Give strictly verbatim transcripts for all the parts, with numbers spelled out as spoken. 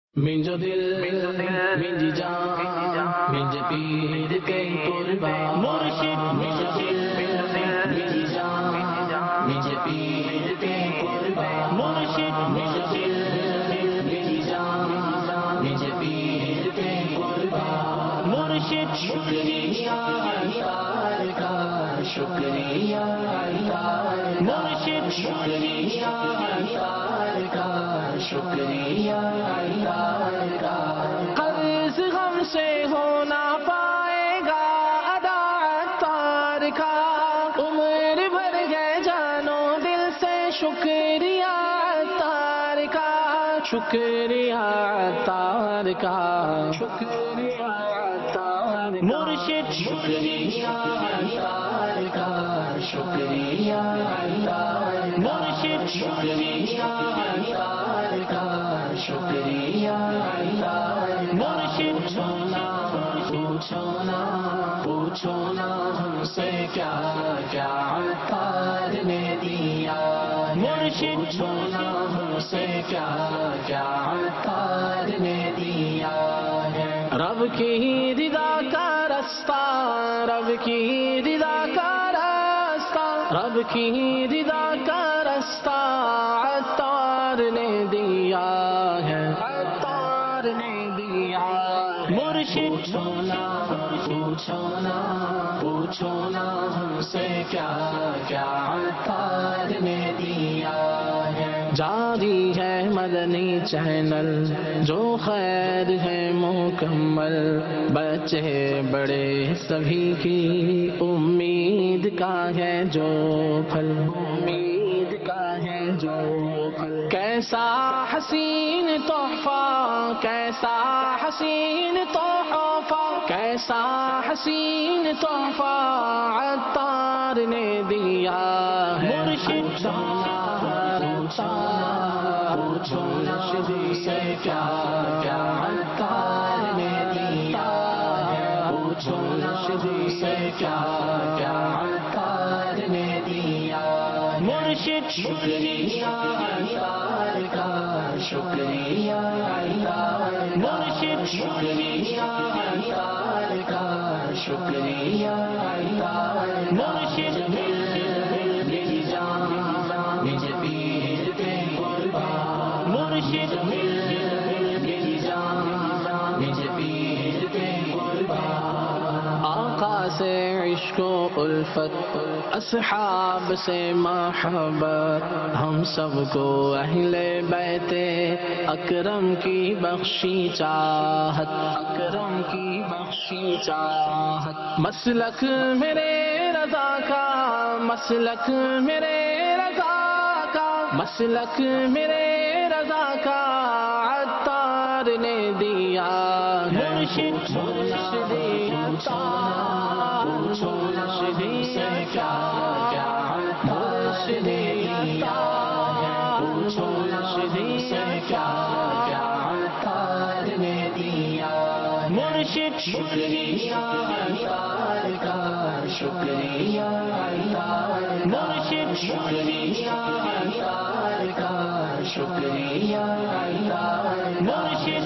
Minjo dil, minji jaan, minji peer ke qurbaan. Murshid, minjo dil, minji jaan, minji peer ke qurbaan. Murshid, minjo dil, minji jaan, minji peer ke qurbaan. Murshid, shukriya yaar ka, shukriya yaar. Murshid, shukriya yaar ka, shukriya yaar ka. قرض غم سے ہو نہ پائے گا ادا عطار کا. عمر بھر گئے جانو دل سے شکریہ عطار کا. شکریہ عطار کا. شکریہ عطار کا. مرشد شکریہ عطار کا. شکریہ عطار. مرشد شکریہ عطار کا. شکریہ عطار. مرشد چھونا پوچھو نا پوچھو نا ہم سے کیا کیا عطار نے دیا. مرشد چھونا ہم سے کیا کیا عطار نے دیا ہے. رب کی رضا کا رستہ، رب کی رضا کا راستہ، رب کی رضا کا رستہ عطار نے دیا ہے. عطار نے دیا. مرشد چھونا پوچھو نا پوچھو نا ہم سے کیا کیا عطار نے دیا ہے. جاری ہے مدنی چینل جو خیر ہے مکمل، بچے بڑے سبھی کی امید کا ہے جو پھل. امید کا ہے جو پھل. کیسا حسین تحفہ، کیسا حسین تحفہ، کیسا حسین تحفہ عطار نے دیا. مرشد چھونا پوچھو نا سے کیا کیا عطار نے دیا ہے. پوچھو نا سے کیا کیا عطار نے دیا. مرشد شکریہ عطار کا. شکریہ عطار. مرشد شکریہ عطار کا. شکریہ عطار. مرشد میری جان مجھے پیر کے قربان. مرشد میری جان مجھے پیر کے قربان. آقا سے عشق و الفت، اصحاب سے محبت، ہم سب کو اہل بیت اکرم کی بخشی چاہت. اکرم کی بخشی چاہت. مسلک میرے رضا کا، مسلک میرے رضا کا، مسلک میرے رضا کا عطار نے دیا. مرشد مرشد عطار. مرشد کیا کیا مرشد عطار. مرشد کیا کیا عطار نے دیا. مرشد شکریہ عطار کا. شکریہ عطار. مرشد شکریہ عطار کا. شکریہ عطار. مرشد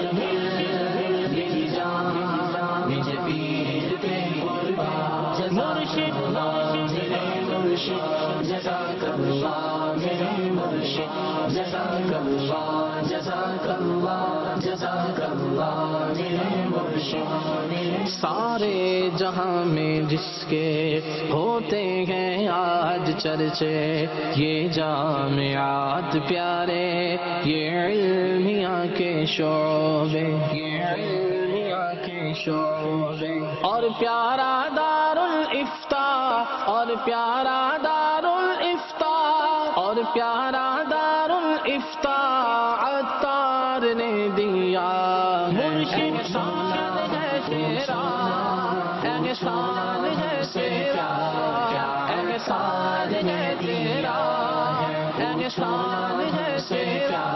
میری جان مجھے پیر کے قربان. مرشد میرے مرشد جزاک اللہ. میرے مرشد جزاک اللہ. جزاک اللہ. جزاک اللہ. میرے مرشد. سارے جہاں میں جس کے ہوتے ہیں آج چرچے، یہ جامعات پیارے، یہ علمیہ کے شعبے، یہ علمیہ کے شعبے. اور پیارا دار الافتاء، اور پیارا دار الافتاء، اور پیارا دار الافتاء عطار نے دیا. مرشد شان ہے تیرا، احسان ہے تیرا، احسان ہے تیرا، احسان ہے تیرا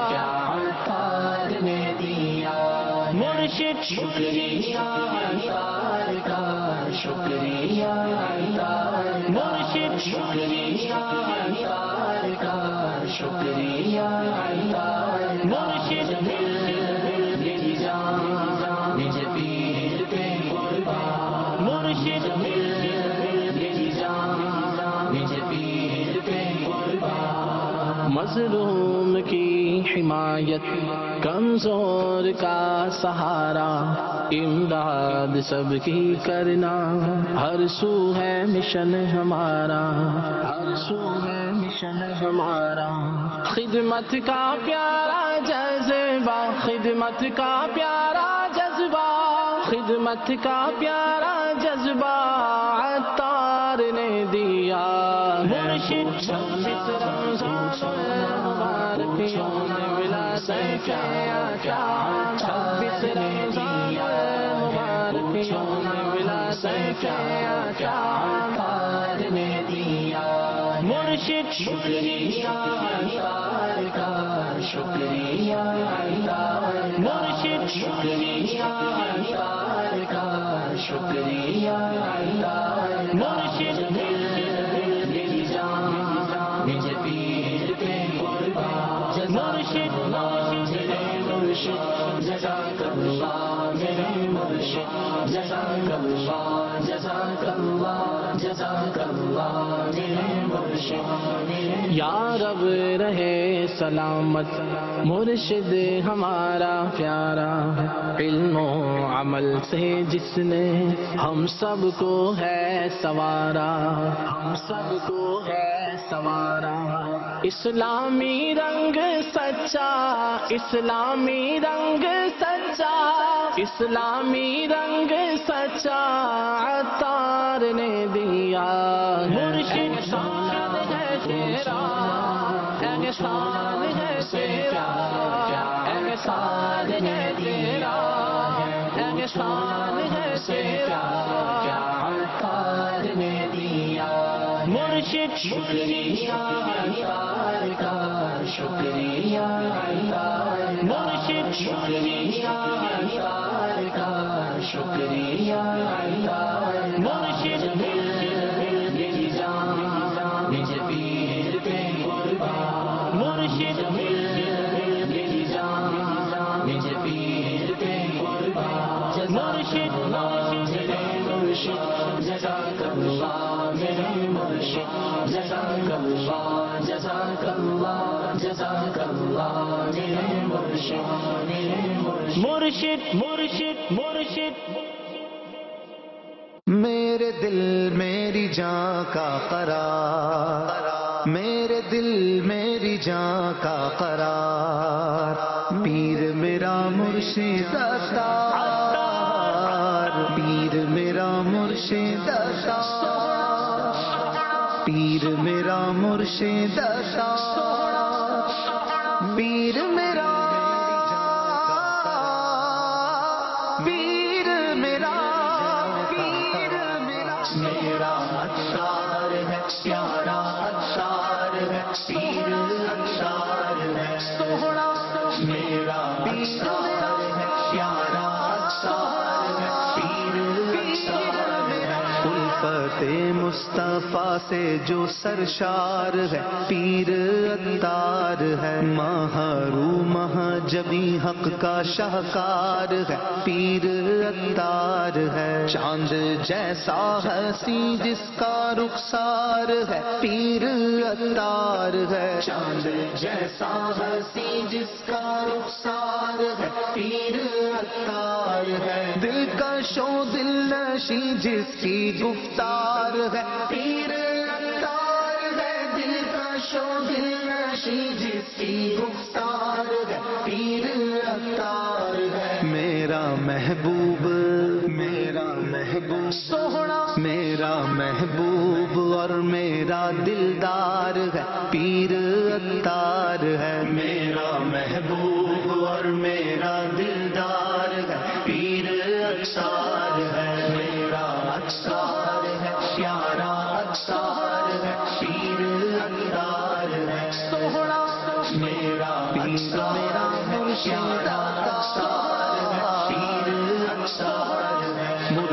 عطار نے دیا. مرشد شکریہ عطار کا. شکریہ عطار. مرشد شکریہ عطار کا. شکریہ عطار. مرشد مظلوم کی حمایت، کمزور کا سہارا، امداد سب کی کرنا، ہر سو ہے مشن ہمارا، ہر سو ہے مشن ہمارا۔ خدمت کا پیارا جذبہ، خدمت کا پیارا جذبہ، خدمت کا پیارا جذبہ عطار نے دیا۔ مرشد چھبیس رمضان مبارک نے ملا سے کیا کیا، چھبیس رمضان مبارک نے ملا سے کیا کیا عطار نے دیا۔ مرشد شکریہ عطار کا، شکریہ عطار، مرشد شکریہ عطار کا، شکریہ عطار، مرشد دل دل جان مجھے پیر پہ قربان، مرشد میرے مرشد جزاک اللہ، میرے مرشد جزاک اللہ، جزاک اللہ، جزاک اللہ، میرے مرشد۔ یا رب رہے سلامت مرشد ہمارا پیارا، علم و عمل سے جس نے ہم سب کو ہے سوارا، ہم سب کو ہے سوارا۔ اسلامی رنگ سچا، اسلامی رنگ سچا، اسلامی رنگ سچا عطار نے دیا۔ مرشد شان ہے تیرا، احسان ہے تیرا، احسان ہے تیرا، احسان ہے تیرا عطار نے دیا۔ مرشد شکریہ عطار کا، شکریہ عطار، مرشد شکریہ عطار کا، شکریہ عطار، مرشد دل دل جان مجھے پیر پہ قربان، مرشد دل دل جان مجھے پیر پہ قربان، مرشد میرے مرشد جزاک اللہ، میرے مرشد جزاک اللہ، جزاک اللہ، جزاک اللہ، میرے مرشد، میرے مرشد، مرشد مرشد۔ میرے دل میری جان کا قرار، میرے دل میری جان کا قرار، پیر میرا مرشد عطار، پیر میرا مرشد عطار، پیر میرا مرشد عطار، پیر میرا پیر میرا پیر میرا میرا عطار ہے، پیارا عطار ہے، پیر عطار ہے سوہنا، میرا عطار ہے، پیارا عطار ہے، پیر عطار ہے۔ الفت مصطفیٰ سے جو سرشار ہے، پیر عطار ہے، محروم جبی حق کا شاہکار ہے، پیر عطار ہے، چاند جیسا ہنسی جس کا رخسار ہے، پیر عطار ہے، چاند جیسا ہنسی جس کا رخسار ہے، پیر عطار ہے، دل کا شو دل نشی جس کی گفتار ہے، پیر عطار ہے، دل کا شو دل نشی جس کی گفتار ہے، پیر عطار ہے۔ میرا محبوب میرا محبوب سوہنا، میرا محبوب اور میرا دلدار ہے، پیر عطار ہے، میرا محبوب اور میرا دلدار ہے، پیر عطار ہے، میرا عطار ہے، پیارا عطار ہے، پیر عطار ہے سوہنا، میرا پیر میرا مرشد عطار ہے، پیر عطار ہے۔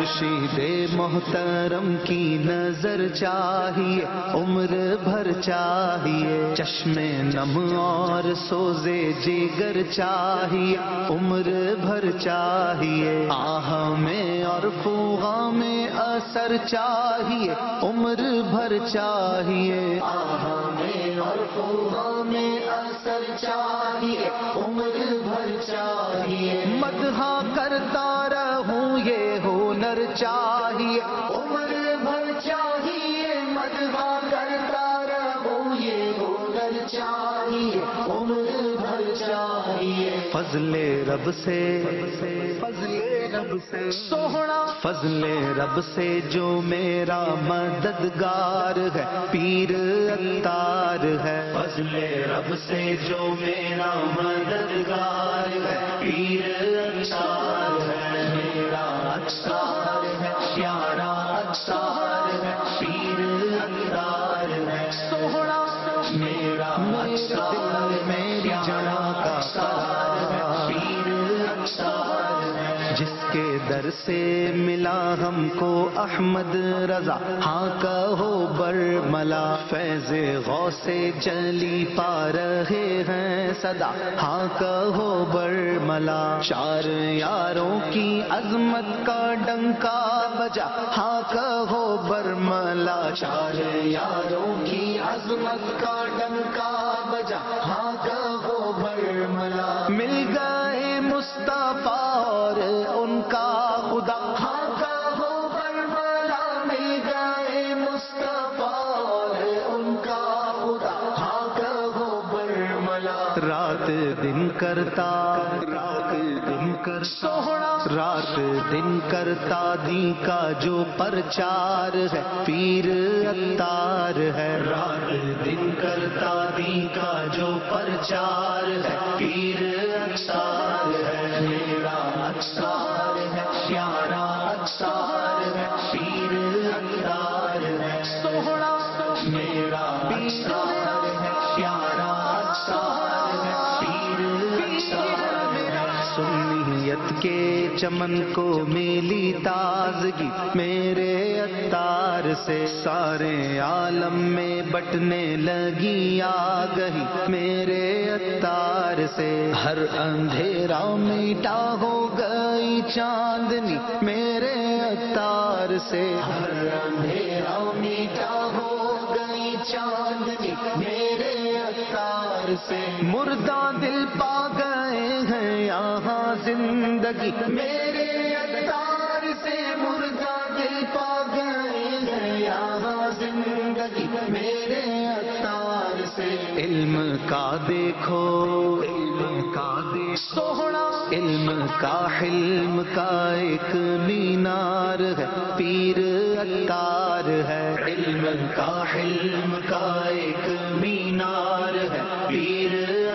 مرشد محترم کی نظر چاہیے، عمر بھر چاہیے، چشم نم اور سوزے جگر چاہیے، عمر بھر چاہیے، آہ میں اور فوغا میں اثر چاہیے، عمر بھر چاہیے، آہ میں اور فوغا میں اثر چاہیے، عمر بھر چاہیے، مدح کرتا رہوں یہ ہنر چاہیے، عمر بھر چاہیے، مدح کرتا رہوں یہ ہنر چاہیے، عمر بھر چاہیے، فضل رب سے فضل رب سے سوہنا، فضل رب سے جو میرا مددگار ہے پیر عطار ہے، فضل رب سے جو میرا مددگار ہے پیر عطار ہے، میرا عطار ہے، پیارا عطار ہے، پیر عطار ہے، سوہنا میرا عطار میری جان کا سار ہے، پیر عطار ہے، جس کے در سے ملا ہم کو احمد رضا، ہاں کہو برملا، فیض غوث جلی پا رہے ہیں صدا، ہاں کہو برملا، چار یاروں کی عظمت کا ڈنکا بجا، ہاں کہو برملا، چار یاروں کی عظمت کا ڈنکا بجا، ہاں کہو برملا، مل گئے مصطفیٰ اور ان کا خدا، ہاں کہو برملا، مل گئے مصطفیٰ اور ان کا خدا، ہاں کہو برملا، رات دن کرتا رات دن کر سوہنا، رات دن کرتا دی کا جو پرچار ہے پیر عطار ہے، رات دن کرتا دی کا جو پرچار ہے پیر عطار ہے، میرا عطار ہے، پیارا عطار ہے، پیر عطار ہے، سوہنا میرا عطار ہے، پیارا عطار ہے، پیر عطار ہے، سنیت کے چمن کو میلی تازگی میرے عطار سے، سارے عالم میں بٹنے لگی آگہی میرے عطار سے، ہر اندھیرا میٹا ہو گئی چاندنی میرے عطار سے، ہر اندھیرا میٹا ہو گئی چاندنی میرے عطار سے، مردہ دل پا گئے ہیں یہاں زندگی میرے عطار سے، مردہ دل پا گئے ہیں یہاں زندگی میرے عطار سے، علم کا دیکھو علم کا دیکھو سوہنا، علم کا حلم کا ایک مینار ہے پیر عطار ہے، علم کا حلم کا ایک مینار ہے پیر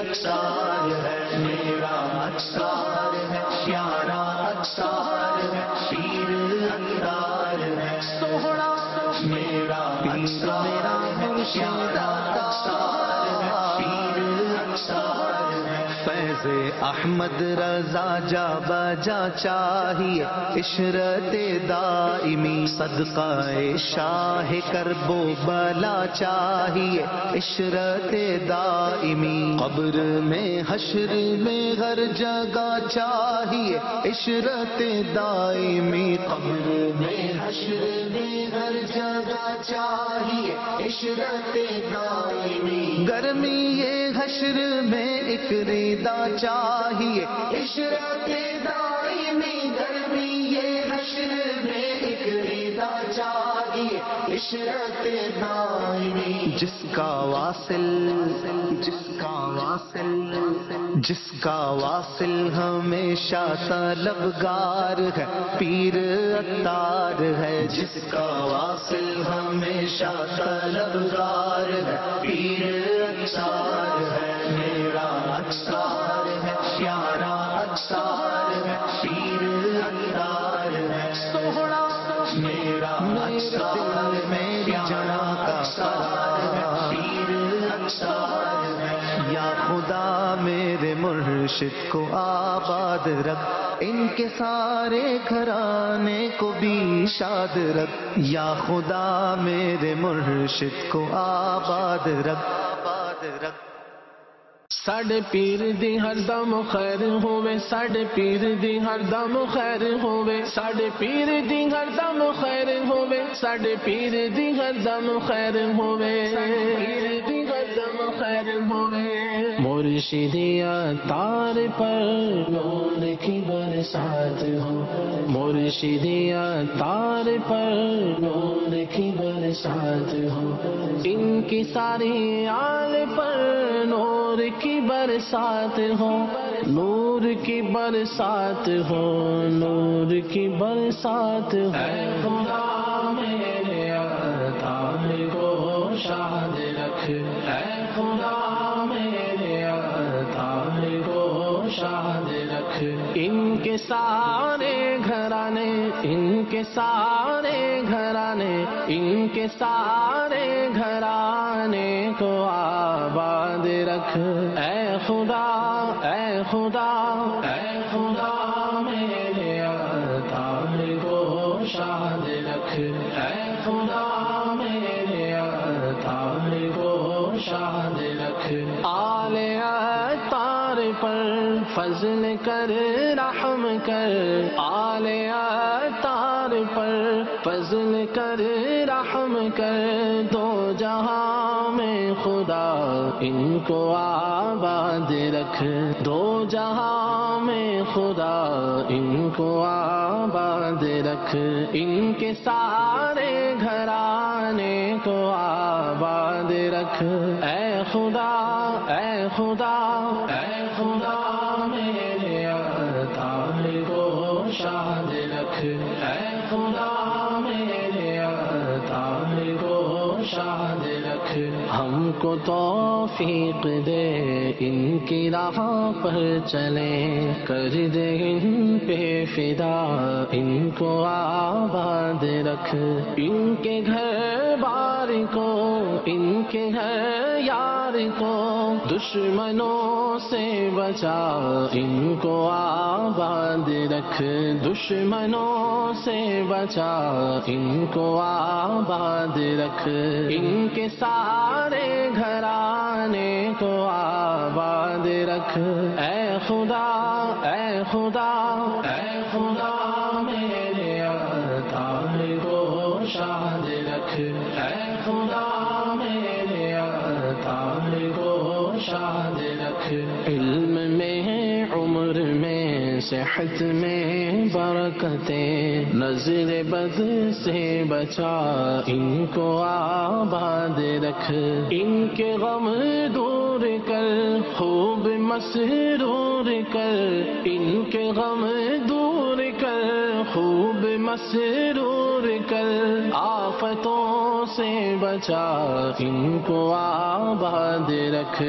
عطار ہے، میرا عطار ہے، پیارا عطار ہے، پیر عطار ہے، سوہنا میرا عطار ہے، پیارا عطار ہے، پیر عطار ہے، فیض احمد رضا جا بجا چاہیے، عشرت دائمی صدقہ شاہ کرب و بلا چاہیے، عشرت دائمی قبر میں حشر میں ہر جگہ چاہیے، عشرت دائمی قبر میں حشر میں ہر جگہ چاہیے، عشرت دائمی گرمی یہ حشر میں ایک ریدا چاہیے، عشرت دائمی گرمی یہ حشر میں ایک ریدا چاہیے، عشرت دائمی جس کا واصل جس کا واصل جس کا واصل ہمیشہ طلبگار ہے پیر عطار ہے، جس کا واصل ہمیشہ طلبگار ہے پیر عطار ہے، میرا عطار ہے، پیارا عطار ہے، پیر عطار ہے، سوہنا میرا عطار میری جان کا سار ہے، پیر عطار ہے، یا خدا میرے میرے مرشد کو آباد رکھ، ان کے سارے گھرانے کو بھی شاد رکھ، یا خدا میرے مرشد کو آباد رکھ، آباد رکھ۔ ساڈے پیر دی ہر دم خیر ہووے، ساڈے پیر دی ہر دم خیر ہووے، ساڈے پیر دی ہر دم خیر ہووے، ساڈے پیر دی ہر دم خیر ہووے، پیر دی ہر دم خیر ہووے۔ مرشدیہ تار پر نور کی برسات ہو، مرشدیہ تار پر نور کی برسات ہو، ان کی ساری آل پر نور کی برسات ہو، نور کی برسات ہو، نور کی برسات ہو۔ اے خدا میرے عطار کو شاد رکھ، اے خدا میرے عطار کو شاد رکھ، ان کے سارے گھرانے، ان کے سارے گھرانے، ان کے سارے گھرانے کو آباد رکھ، اے خدا، اے خدا، اے خدا میرے عطار کو شاد رکھ، اے خدا میرے عطار کو شاد رکھ، آل عطار پر فضل کر، رحم کر، آل عطار پر فضل کر، رحم کر، دو جہاں میں خدا ان کو آباد رکھ، دو جہاں میں خدا ان کو آباد رکھ، ان کے سارے گھرانے کو آباد رکھ، اے خدا، اے خدا، اے خدا میرے عطار کو شاد رکھ، اے خدا میرے عطار کو شاد رکھ، ہم کو توفیق دے ان کی راہ پر چلیں، کر دے ان پہ فدا، ان کو آباد رکھ، ان کے گھر بار کو، ان کے گھر یار کو دشمنوں سے بچا، ان کو آباد رکھ، دشمنوں سے بچا، ان کو آباد رکھ، ان کے سارے گھرانے کو آباد رکھ، اے خدا، اے خدا، اے خدا میرے عطار کو شاد رکھ، اے خدا میرے عطار کو شاد رکھ، علم میں، عمر میں، صحت میں برکتیں، نظر بد سے بچا، ان کو آباد رکھ، ان کے غم دور کر، خوب مسرور کر، ان کے غم دور کر، خوب مسرور کر، آفتوں سے بچا، ان کو آباد رکھ،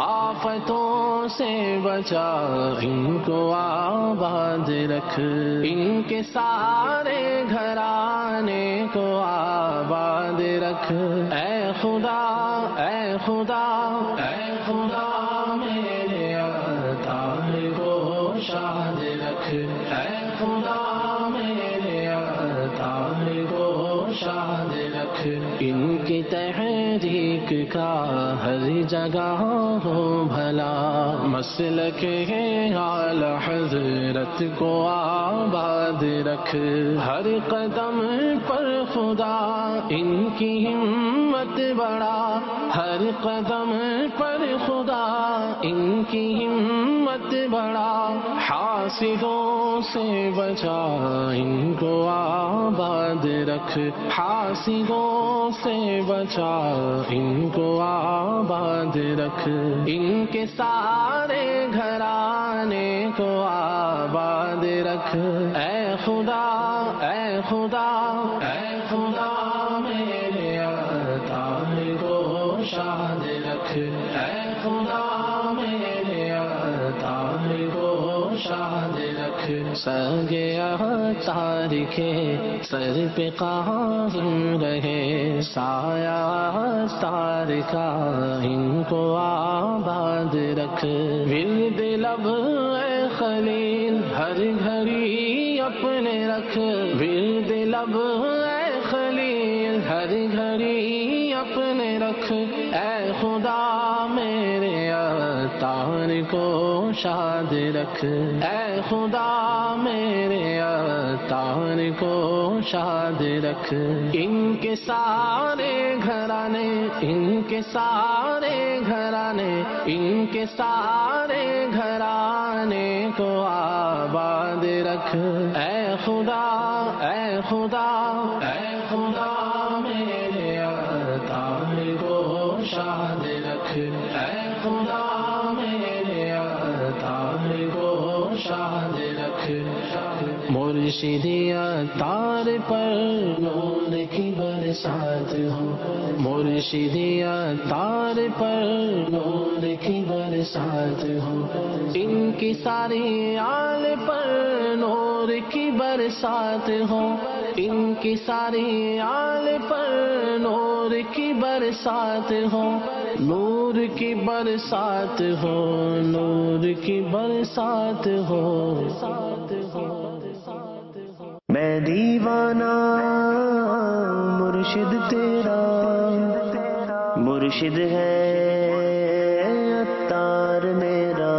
آفتوں سے بچا، ان کو آباد رکھ، ان کے سارے گھرانے کو آباد رکھ، اے خدا، اے خدا، اے خدا میرے عطار کو شاد رکھ، اے خدا میرے عطار کو شاد رکھ، ان کی تحریک کا ہر جگہ ہو بھلا، مسلک اعلی حضرت کو آباد رکھ، ہر قدم پر خدا ان کی ہمت بڑھا، ہر قدم پر خدا ان کی ہمت بڑھا، حاسدوں سے بچا، ان کو آباد رکھ، حاسدوں سے بچا، ان کو آباد رکھ، ان کے سارے گھرانے کو آباد رکھ، اے خدا، اے خدا، اے خدا میرے عطار کو شاد رکھ، اے خدا میرے عطار کو شاد رکھ سگے اتار کے سر پہ قائم رہے سایہ اتار کا ان کو آباد رکھ ورد لب اے خلیل ہر گھڑی اپنے رکھ ورد لب اے خلیل ہر گھڑی اپنے رکھ اے خدا میرے اتار کو شاد رکھ اے خدا میرے اتار کو شاد رکھ ان کے سارے گھرانے ان کے سارے گھرانے ان کے سارے گھرانے کو آباد رکھ اے خدا اے خدا اے خدا میرے اتار کو شاد رکھ اے خدا میرے اتار کو شاد رکھ مرشدی اتار پر نور کی برسات ہو مرشدی اتار پر نور کی برسات ہو ان کی ساری آل پر نور کی برسات ہو ان کی ساری آل پر نور کی برسات ہو نور کی برسات ہو نور کی برسات ہو میں دیوانہ مرشد تیرا مرشد ہے اتار میرا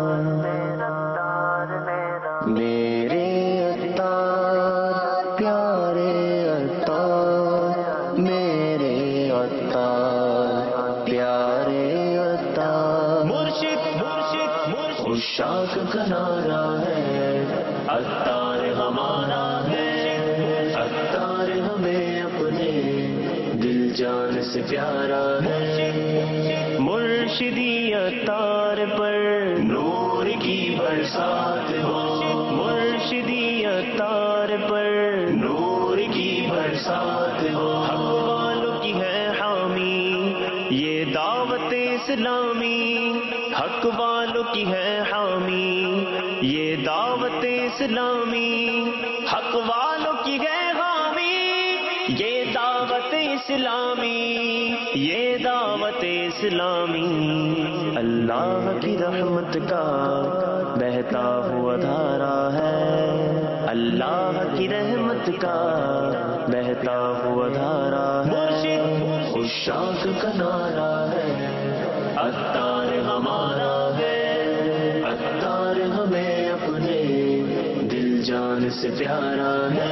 میرے اتار پیارے اتار میرے اتار پیارے اتار مرشد مرشد مرشد عشاق کا نعرہ ہے اتار ہمارا ہے اتار ہمیں اپنے دل جان سے پیارا ہے مرشدی اتار پر نور کی برسات ہو مرشدی اتار پر نور کی برسات ہو حق والوں کی ہے حامی یہ دعوت اسلامی حق والوں کی ہے حامی یہ دعوت اسلامی حق والوں کی ہے حامی یہ دعوت اسلامی یہ دعوت اسلامی اللہ کی رحمت کا بہتا ہوا دھارا ہے اللہ کی رحمت کا بہتا ہوا دھارا ہے عشاق کا نعرہ ہے اتار ہمارا ہے اتار ہمیں اپنے دل جان سے پیارا ہے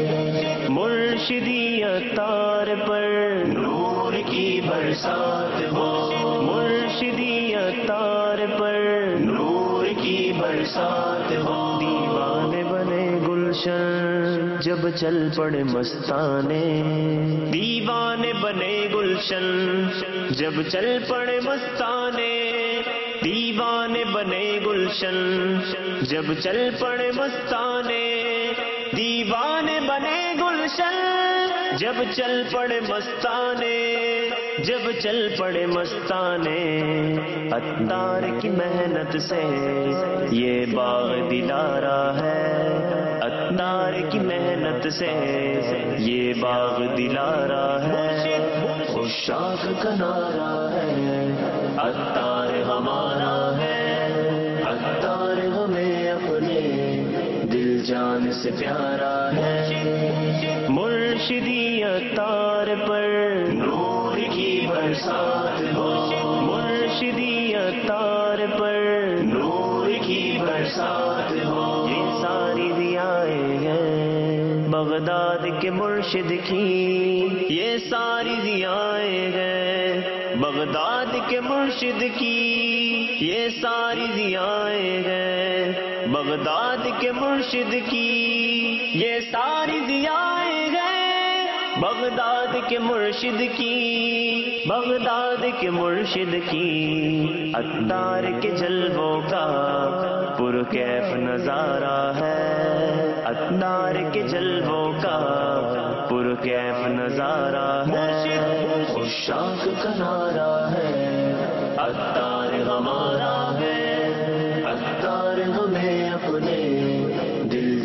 مرشدی اتار پر نور کی برسات ہو مرشدی اتار پر نور کی برسات ہو دیوانے بنے گلشن جب چل پڑے مستانے دیوانے بنے گلشن جب چل پڑے مستانے دیوانے بنے گلشن جب چل پڑے مستانے دیوانے بنے گلشن جب چل پڑے مستانے جب چل پڑے مستانے اتار کی محنت سے یہ باغ دلارا ہے اتار کی محنت سے یہ باغ دلارا ہے عشاق کا نعرہ ہے اتار ہمارا ہے اتار ہمیں اپنے دل جان سے پیارا ہے مرشدی اتار پر نور کی برسات ہو مرشدی اتار پر نور کی برسات ہو یہ ساری ضیائیں ہیں بغداد کے مرشد کی یہ ساری ضیائیں ہیں بغداد کے مرشد کی یہ ساری ضیائیں ہیں بغداد کے مرشد کی یہ ساری ضیائیں ہیں بغداد کے مرشد کی بغداد کے مرشد کی اتار کے جلووں کا پرکیف نظارہ ہے اتار کے جلووں کا پرکیف نظارہ ہے عشاق کا نعرہ ہے اتار ہمارا ہے اتار ہمیں اپنے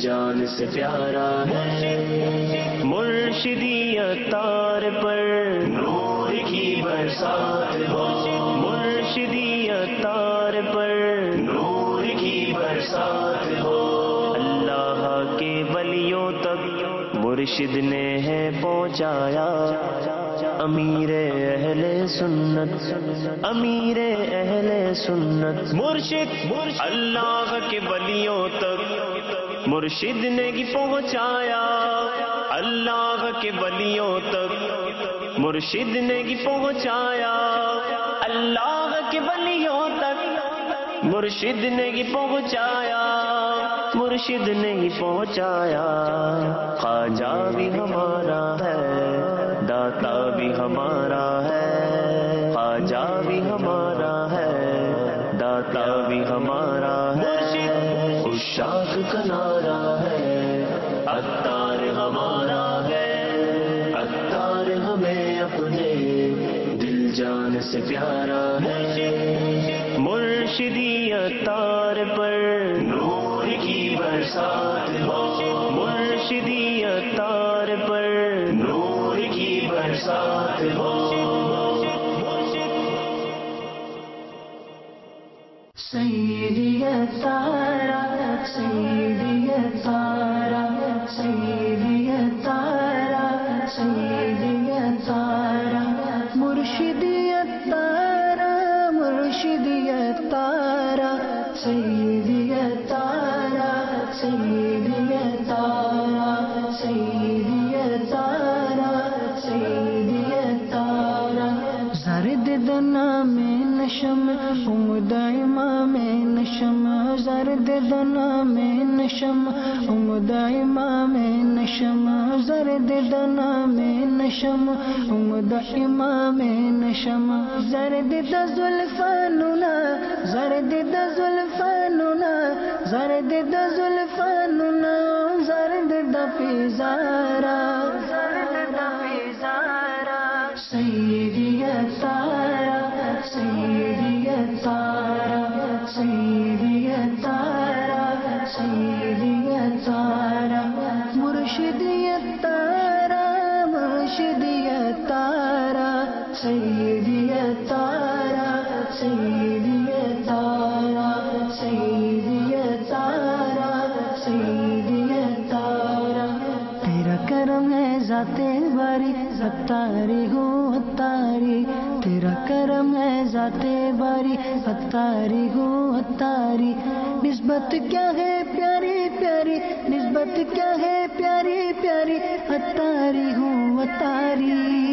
جان سے پیارا ہے، مرشدی عطار پر نور کی برسات ہو، مرشدی عطار پر نور کی برسات ہو، اللہ کے ولیوں تک مرشد نے ہے پہنچایا، امیر اہل سنت، امیر اہل سنت، مرشد اللہ کے ولیوں تک مرشد نے کی پہنچایا، اللہ کے ولیوں تک مرشد نے کی پہنچایا، اللہ کے ولیوں تک مرشد نے کی پہنچایا، مرشد نے کی پہنچایا، خواجہ بھی ہمارا ہے، داتا بھی ہمارا ہے، خواجہ بھی ہمارا ہے، داتا بھی ہمارا ہے، عشاق کا نعرہ ہے، عطار ہمارا ہے، عطار ہمیں اپنے دل جان سے پیارا ہے، مرشدی عطار پر نور کی برسات ہو، مرشدی عطار پر نور کی برسات ہو، سیدی عطارہ، سیدی عطارہ، سیدی عطارہ، سیدی عطارہ، مرشدی عطارہ، مرشدی عطارہ، سیدی عطارہ، سیدی عطارہ، سیدی عطارہ، سیدی عطارہ، زرد دنا میں نشم عمد امام نشم، زرد دنا میں نشم عمد امام نشم، زرد دنا میں نشم عمد امام نشم، زرد د زلفاننا، زرد د زلفاننا، زرد د زلفاننا، زرد د پیزارا، زرد د پیزارا، سیدی عطارہ، سیدی عطارہ، سیدی عطارہ، سیدی عطارہ، مرشدی عطارہ، مرشدی عطارہ، سیدی عطارہ، سیدی عطارہ، سیدی عطارہ، سیدی عطارہ، تیرا کرم ہے ذات باری، عطاری ہوں عطاری، تیرا کرم ہے ذات باری، عطاری ہوں عطاری، نسبت کیا ہے پیاری پیاری، نسبت کیا ہے پیاری پیاری، عطاری ہوں عطاری،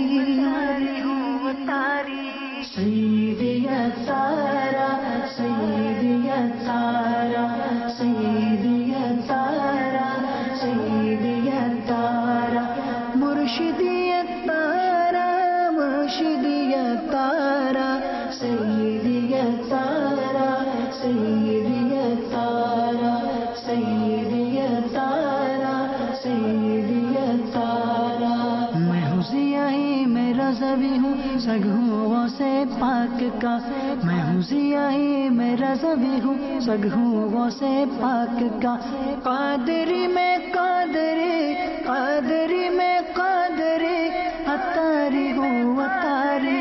سیدی عطارہ، سیدی عطارہ، سیدی عطارہ، سیدی عطارہ، مرشدی عطارہ، مرشدی عطارہ، سیدی عطارہ، سیدی عطارہ، سیدی عطارہ، سیدی عطارہ، میں ہوں سیاہی میرا زبی ہوں، سگ ہوں سے پاک کا، میں ہوں سیاہی میرا زبی ہوں، سگ ہوں سے پاک کا، قادری میں قادری، قادری میں قادری، عطاری ہوں عطاری،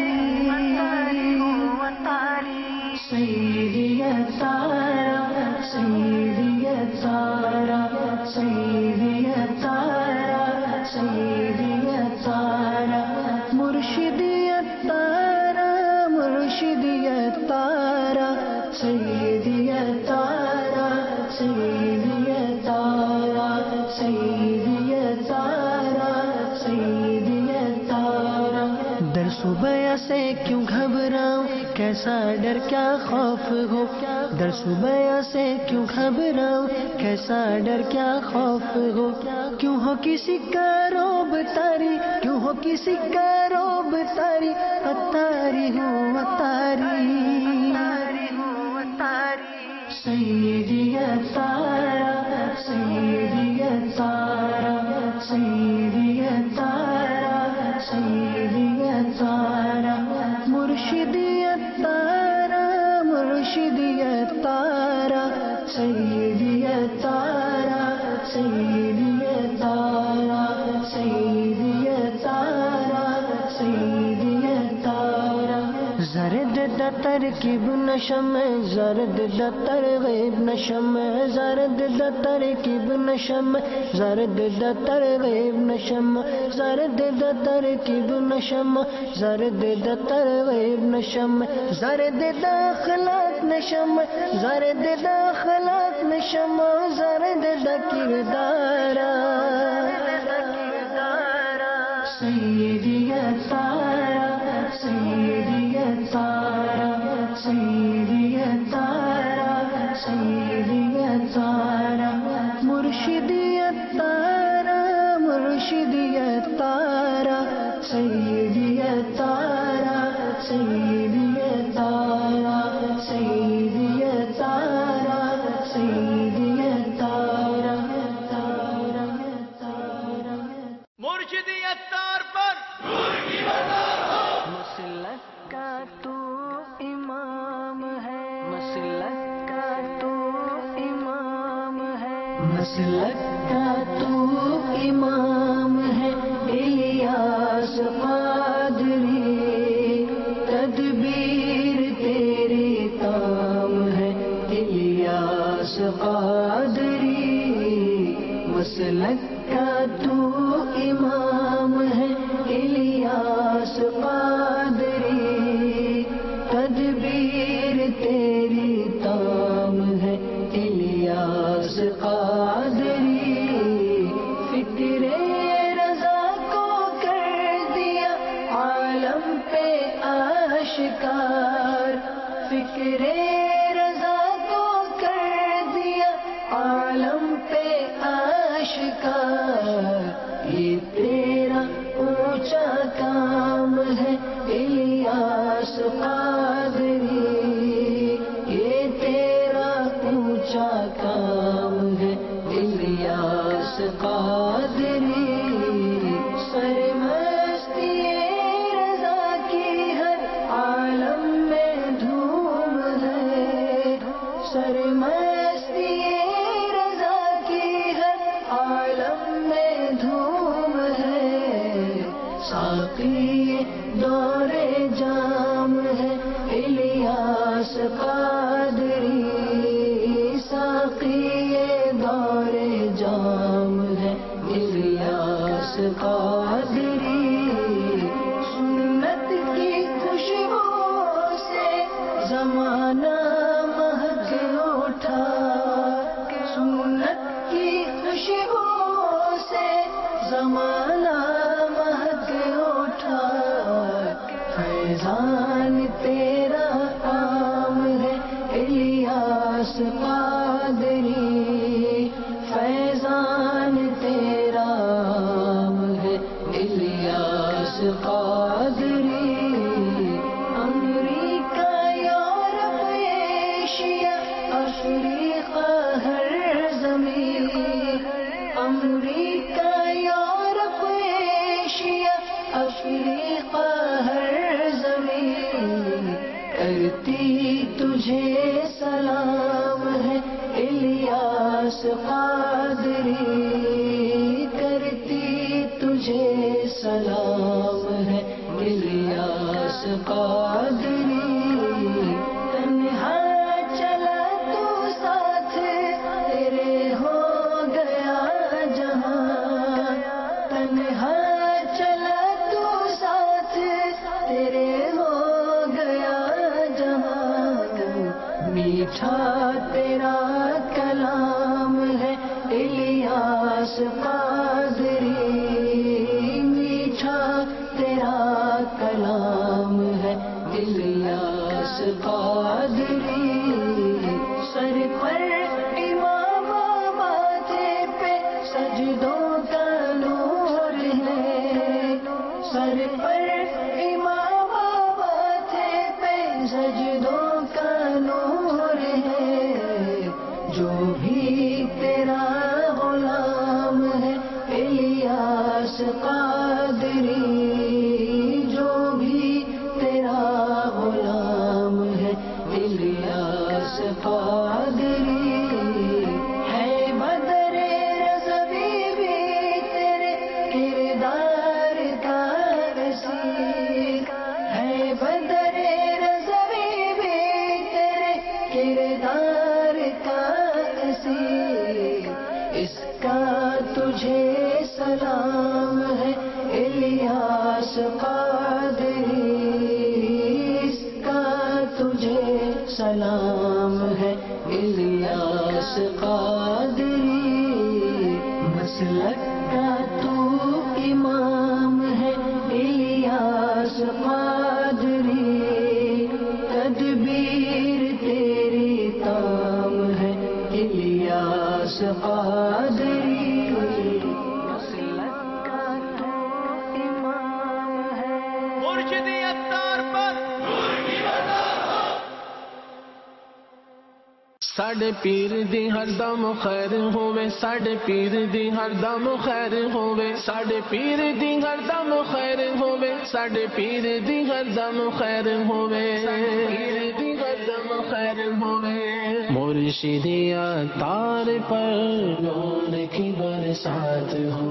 سیدی عطارہ، سیدی عطارہ، سیدی عطارہ، سیدی عطارہ، مرشدی عطارہ، مرشدی عطارہ، سیدی عطارہ، سیدی عطارہ، سیدی عطارہ، سیدی عطارہ، در صبح سے کیوں گھبراؤں، کیسا ڈر کیا خوف ہو، در صبح سے کیوں گھبراؤں، کیسا ڈر کیا خوف ہو، کیوں ہو کسی کا روب تاری، کیوں ہو کسی کا روب تاری، عطاری ہوں عطاری، سیدی عطارہ، سیدی عطارہ، سیدی عطارہ، سیدی عطارہ، مرشدی عطارہ، مرشدی عطارہ، سیدی عطارہ، سیدی تارا سیدی تارا سیدی تارا زرد دا ترکیب نشم زرد دا ترغیب نشم زرد دا ترکیب نشم زرد دا ترغیب نشم زرد دا ترکیب نشم زرد دا ترغیب نشم زرد دا اخلاق نشم زرد دا اخلاق نشم زرد دا کردارا سیدی تارا سیدی تارا سیدی تارا سیدی تارا مرشدی تارا مرشدی تارا سیدی تارا سیدی تارا سیدی تارا سیدی تارا تارا تارا مرشدیت تار پر مسلک کا تو امام ہے مسلک کا تو امام ہے مسلک کا تو امام ہے الیاس قادری تدبیر تیری کام ہے الیاس قادری مسلک کا تو امام ہے الیاس قادری تدبیر تیری تام ہے الیاس قادری فکر رضا کو کر دیا عالم پہ آشکار فکر رضا کو کر دیا عالم پہ آشکار یہ تیرا اونچا کام ہے الیاس قادری یہ تیرا اونچا کام ہے الیاس قادری سرمستی رضا کی ہر عالم میں دھوم ہے سرمستی رضا کی ہر عالم میں دھوم ہے ساقی دور جام ہے الیاس قادری ساقی دور جام ہے الیاس قادری سنت کی خوشبو سے زمانہ مہک اٹھا سنت کی خوشبو سے زمانہ مہک اٹھا فیضان تیرا کام ہے الیاس قادری فیضان تیرا کام ہے Ilyas Qadri America Europe Asia Africa ہر زمین امریکہ یورپ ایشیا افریقہ ہر زمین کرتی تجھے سلام ہے الیاس قادری کرتی تجھے سلام ہے الیاس قادری تنہا چلا تو ساتھ تیرے ہو گیا جہاں تنہا چلا تو ساتھ تیرے ہو گیا جہاں میٹھا تیرا کلام ہے الیاس قادری میٹھا تیرا کلام ہے الیاس قادری سر پر امام ماتھے پہ سجدوں کا نور ہے سر پر امام ماتھے پہ سجدوں کا نور ہے جو بھی تیرا غلام ہے الیاس قادری جو بھی تیرا غلام ہے الیاس قادری ہے بدر رضا کا تجھے سلام ہے الیاس قادری، اس کا تجھے سلام ہے الیاس قادری، مسلک کا تو امام ہے الیاس قادری، تدبیر تیری تام ہے الیاس قادری، مسلک کا تو امام ہے۔ مرشدی اتار پر ساڈے پیر دی ہر دم خیر ہوے، ساڈے پیر دی ہر دم خیر ہوے، ساڈے پیر دی ہر دم خیر ہوے، ساڈے پیر دی ہر دم خیر ہوے، پیر دی ہر دم خیر ہوے، مرشدی اتار پر نور کی برسات ہو،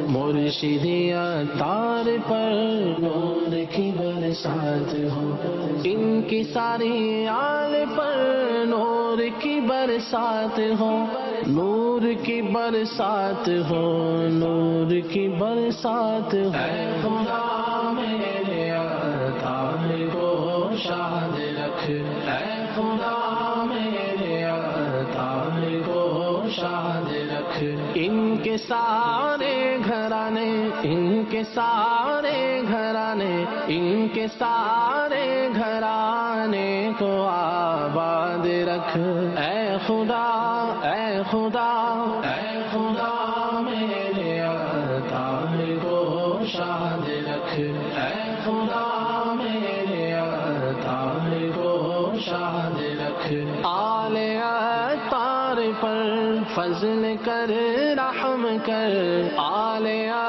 مرشدی اتار پر نور کی برسات ہو، ان کی ساری آل پر نور کی برسات ہو، نور کی برسات ہو، نور کی برسات ہو، اے خدا میرے اتار کو شاد رکھ، اے خدا میرے اتار کو شاد رکھ، ان کے سارے گھرانے، ان کے سارے گھرانے، ان کے سارے گھرانے کو آباد رکھ، اے خدا اے خدا اے خدا میرے اتار کو شاد رکھ، اے خدا میرے اتار کو شاد رکھ، آل اتار پر فضل کر رحم کر، آل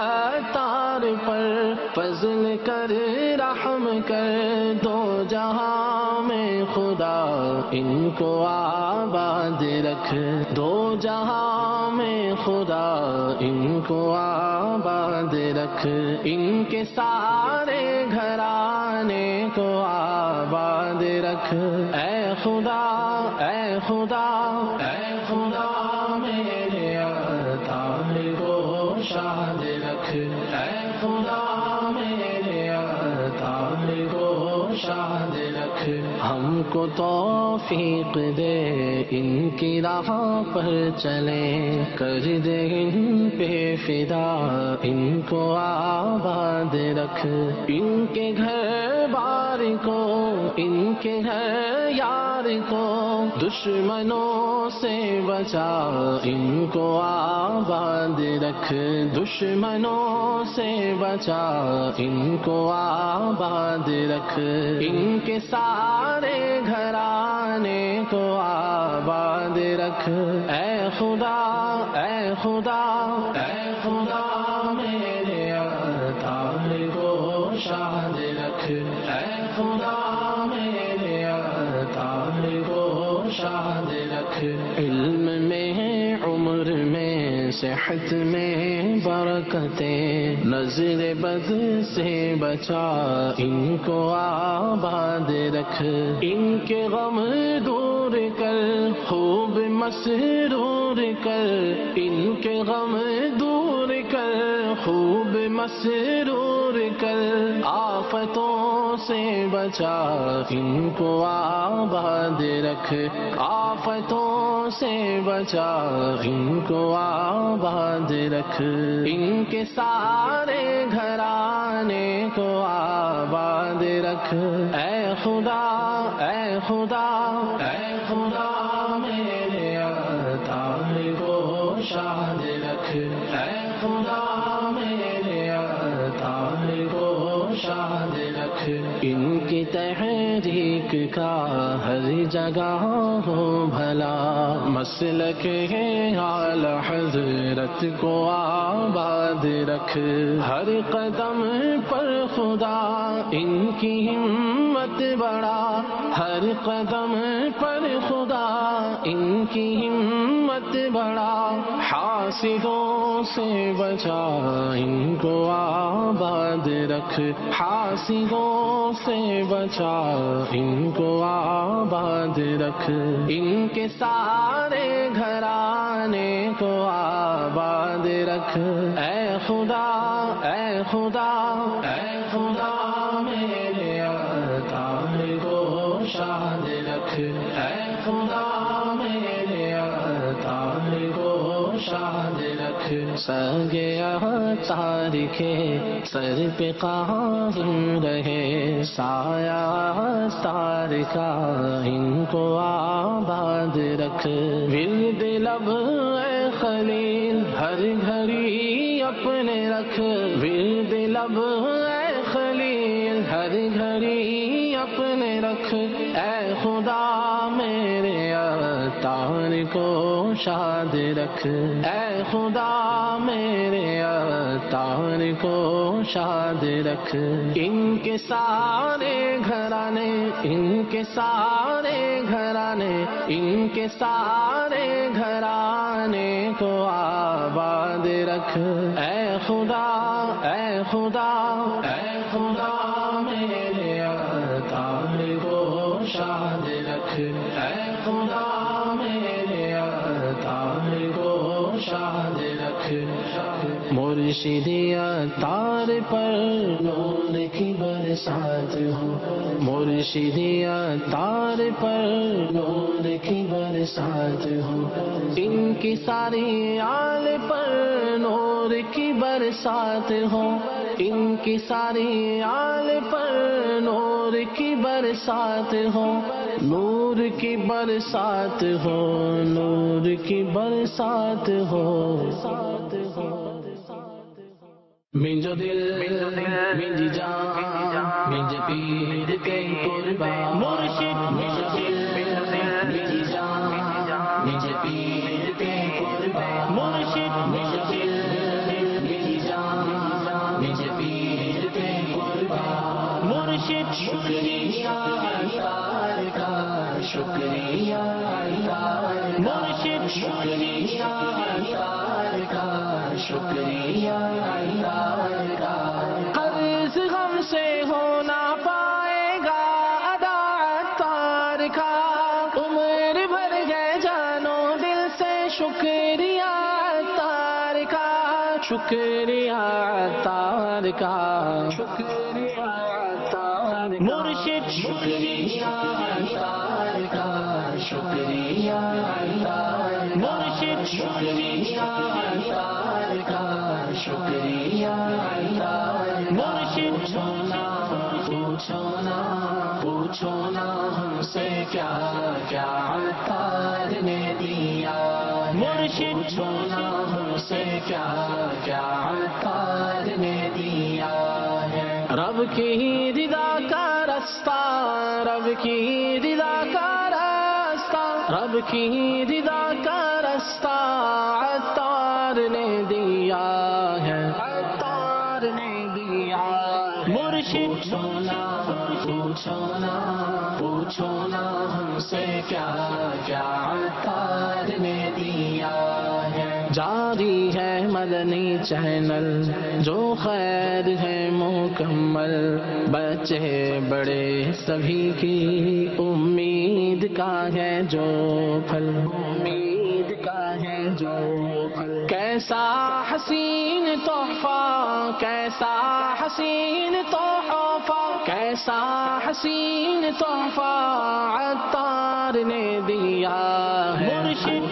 اتار پر فضل کر رحم کر، دو جہاں میں خدا ان کو آباد رکھ، دو جہاں میں خدا ان کو آباد رکھ، ان کے سارے گھرانے کو آباد رکھ، اے خدا اے خدا اے خدا میرے اتار کو شاد رکھ، اے خدا میرے اتار کو شاد رکھ، ہم کو توفیق دے ان کی راہ پر چلیں، کر دے ان پہ فدا، ان کو آباد رکھ، ان کے گھر بار کو، ان کے گھر یار کو دشمنوں سے بچا، ان کو آباد رکھ، دشمنوں سے بچا، ان کو آباد رکھ، ان کے سارے گھرانے کو آباد رکھ، اے خدا اے خدا اے خدا میرے اتار کو شاد رکھ، اے خدا میرے اتار کو شاد رکھ، علم میں عمر میں صحت میں برکتیں، نظر بد سے بچا، ان کو آباد رکھ، ان کے غم دور کر، خوب مسرور کر، ان کے غم دور کر، خوب مسرور کر، آفتوں سے بچا، ان کو آباد رکھ، آفتوں سے بچا، ان کو آباد رکھ، ان کے سارے گھرانے کو آباد رکھ، اے خدا اے خدا اے خدا میرے اتار کو شاد رکھ، اے خدا میرے اتار کو شاد رکھ، ان کی تحریک کا ہر جگہ ہو بھلا، مسلک ہے اعلی حضرت کو آباد رکھ، ہر قدم پر خدا ان کی ہمت بڑھا، ہر قدم پر خدا ان کی ہمت بڑھا، حاسدوں سے بچا، ان کو آباد رکھ، حاسدوں سے بچا، ان کو آباد رکھ، ان کے سارے گھرانے کو آباد رکھ، اے خدا اے خدا اے خدا میرے اتار کو شاد رکھ، اے خدا میرے اتار کو شاد رکھ، سگے اتار کے سر پہ قائم رہے، سایہ اتار کا ان کو آباد رکھ، ورد لب اے خلیل ہر گھڑی اپنے رکھ، ورد لب اے خلیل ہر گھڑی اپنے رکھ، اے خدا میرے اتار کو شاد رکھ، اے خدا میرے اتار کو شاد رکھ، ان کے سارے گھرانے ان کے سارے گھرانے ان کے سارے گھرانے کو آباد رکھ، اے خدا اے خدا اے خدا میرے اتار کو شاد رکھ، اے خدا میرے اتار کو شاد رکھ، مرشدی اتار پر نور کی برسات ہو، مرشدی اتار پر نور کی برسات ہو، ان کی ساری آل پر نور کی برسات ہو، ان کی ساری آل پر نور کی برسات ہو، نور کی برسات ہو، نور کی برسات ہو، منجو دل منجی جان منج پیر کے قربان، مرشد منجو دل منجی جان منج پیر کے قربان، مرشد منجو دل منجی جان منج پیر کے قربان، مرشد شکریہ اتار کا شکریہ اتار، مرشد شکریہ اتار کا شکریہ اتار کا، قرض غم سے ہونا پائے گا ادا اتار کا، عمر بھر گئے جانو دل سے شکریہ اتار کا، شکریہ اتار کا، شکریہ اتار، مرشد شکریہ اتار کا شکریہ اتار، مرشد شکریہ اتار کا شکریہ اتار، مرشد چھونا پوچھو نا پوچھو نا ہم سے کیا کیا اتار نے دیا، مرشد چھونا ہم سے کیا کیا اتار نے دیا ہے، رب کی رضا کا راستہ رب کی رضا کا راستہ رب کی رضا کا راستہ عطار نے دیا ہے، عطار نے دیا، مرشد چھونا پوچھو نا پوچھو نا ہم سے کیا کیا عطار نے دیا ہے، جاری ہے مدنی چینل جو خیر ہے مکمل، بچے بڑے سبھی کی امید کا ہے جو پھل، امید کا ہے جو پھل، کیسا حسین تحفہ کیسا حسین تحفہ کیسا حسین تحفہ عطار نے دیا، مرشد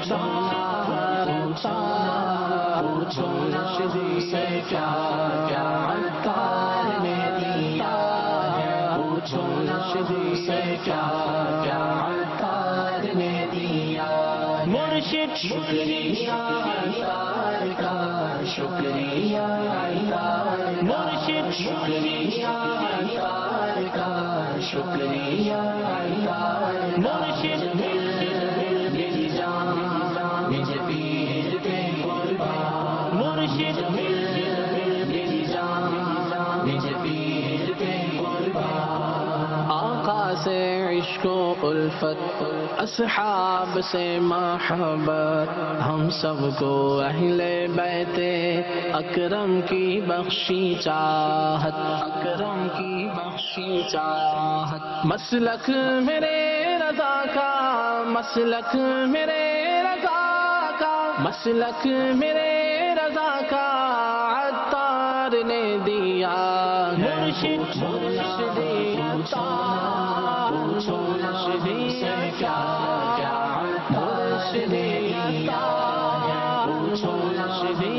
پوچھو نا سے کیا کیا عطار نے دیا ہے، پوچھو نا سے کیا کیا عطار نے دیا، مرشد شکریہ اتار کا شکریہ اتار، مرشد شکریہ اتار کا شکریہ اتار، مرشد میری جان مجھے پیر کے قربان، مرشد میری جان مجھے پیر کے قربان، آقا سے عشق و الفت اصحاب سے محبت، ہم سب کو اہل بیت اکرم کی بخشی چاہت، اکرم کی بخشی چاہت، مسلک میرے رضا کا مسلک میرے رضا کا مسلک میرے رضا کا مرشد مرشدی عطار مرشدی عطار مرشدی عطار مرشدی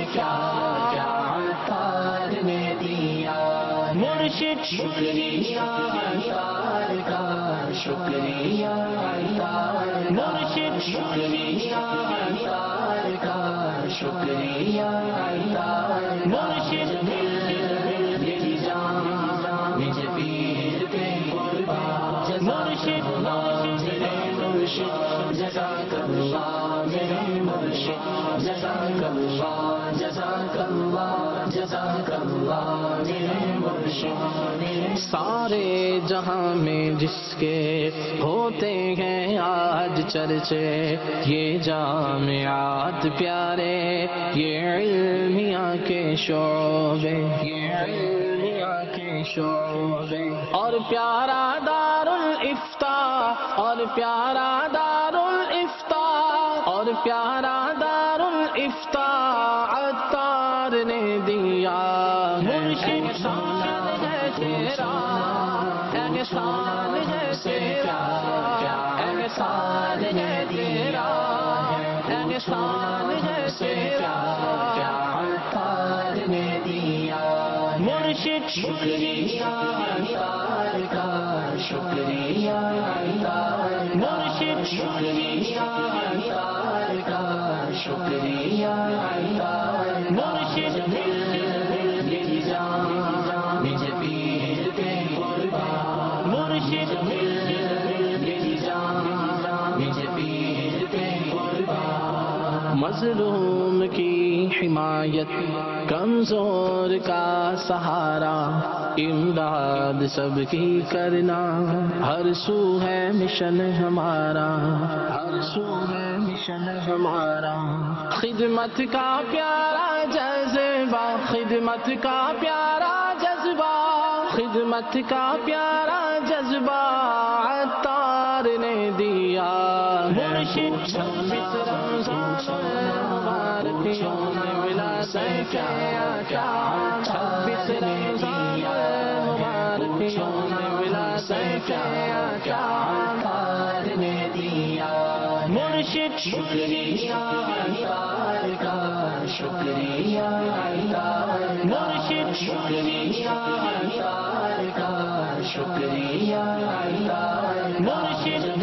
عطار نے دیا مرشد شکریہ عطار کا شکریہ عطار مرشد شکریہ عطار کا شکریہ عطار مرشد میری جان مجھے پیر پہ قربان مرشد میرے مرشد جزاک اللہ میرے مرشد جزاک اللہ جزاک اللہ جزاک اللہ میرے مرشد سارے جہاں میں جس کے ہوتے ہیں آج چرچے یہ جامعات پیارے یہ علمیہ کے شعبے یہ علمیہ کے شعبے اور پیارا دار الافتاء اور پیارا دار الافتاء اور پیارا دار الافتاء عطار نے دیا مرشد شان ہے تیرا احسان ہے تیرا احسان ہے تیرا احسان ہے تیرا عطار نے دیا مرشد شکریہ عطار کا شکریہ عطار مرشد شکریہ عطار کا شکریہ عطار مرشد میری جان مجھے پیر پہ قربان مرشد میری جان مجھے پیر پہ قربان مظلوم کی حمایت کمزور کا سہارا امداد سب کی کرنا ہر سو ہے مشن ہمارا ہر سو ہے مشن ہمارا خدمت کا پیارا جذبہ خدمت کا پیارا جذبہ خدمت کا پیارا جذبہ عطار نے دیا مرشد چھبیس رمضان المبارک یوم ولادت آقا چھبیس رمضان المبارک یوم ولادت آقا عطار نے دیا مرشد شکریہ عطار کا شکریہ عطار مرشد شکریہ عطار کا شکریہ عطار مرشد